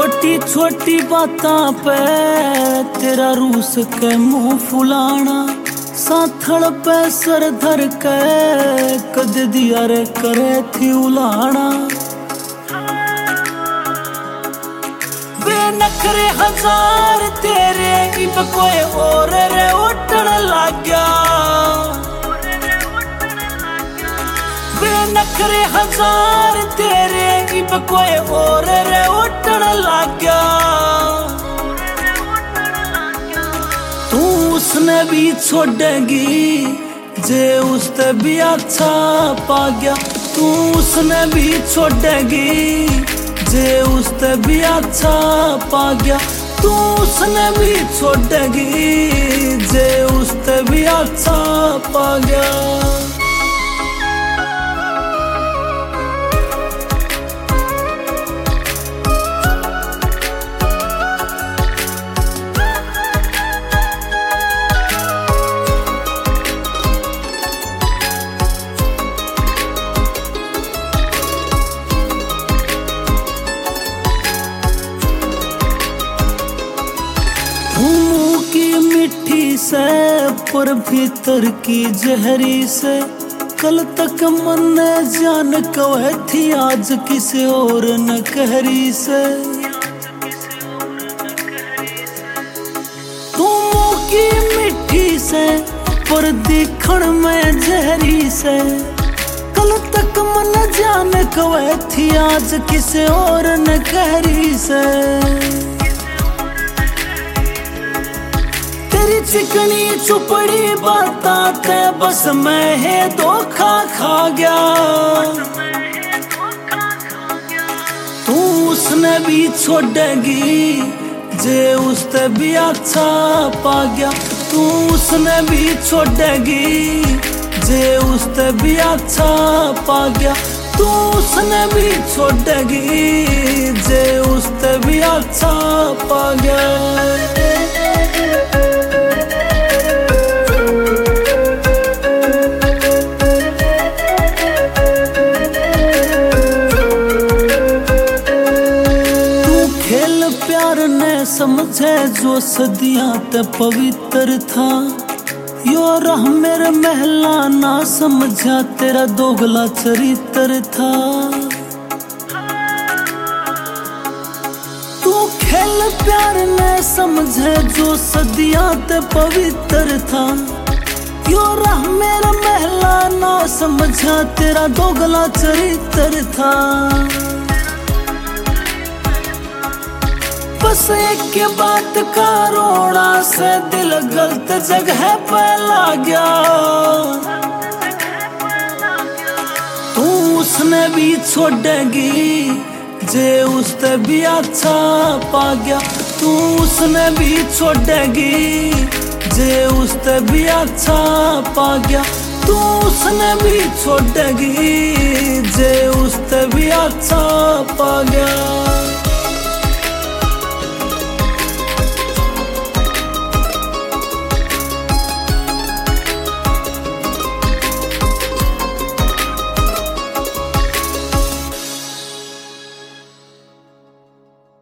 छोटी छोटी बातां पे तेरा रूस के मुंह फुलाना, साथड़ पे सर धर के कद दिया रे करे थी उलाना। वे नखरे हजार तेरे इब कोई और रे उठन लग गया। वे नखरे हजार तेरे इब कोई और रे उठन लग गया। तू उसने भी छोड़ेगी जे उसते भी अच्छा पा गया। तू उसने भी छोड़ेगी जे उसते भी अच्छा पा गया। तू उसने भी छोड़ेगी जे उसते भी अच्छा पा गया। मुंह की मिट्टी से पर भीतर की जहरी से, कल तक मन जान कवे थी आज किसी और न कहरी से। तू मुंह की मिट्टी से पर दिखण में जहरी से, कल तक मन जान कवे थी आज किसी और न कहरी से। तेरी चिकनी चुपड़ी बातां ते बस मैं है धोखा खा गया। तू उसने भी छोड़ेगी जे उसते भी अच्छा पा गया। तू उसने भी छोड़ेगी जे उसते भी अच्छा पा गया। तू उसने भी छोड़ेगी जे उसते भी अच्छा पा गया। प्यार ने समझे जो सदियां ते पवित्र था, यो राह मेरे महला ना समझा तेरा दोगला चरित्र था। तू खेल प्यार ने समझे जो सदियां ते पवित्र था, यो राह मेरा महला ना समझा तेरा दोगला चरित्र था। बस एक के बात का रोना से दिल गलत जगह पे लग गया। तू उसने भी छोड़ेगी जे उसते भी अच्छा पा गया। तू उसने भी छोड़ेगी जे उसते भी अच्छा पा गया। तू उसने भी छोड़ेगी जे उसते भी अच्छा पा गया।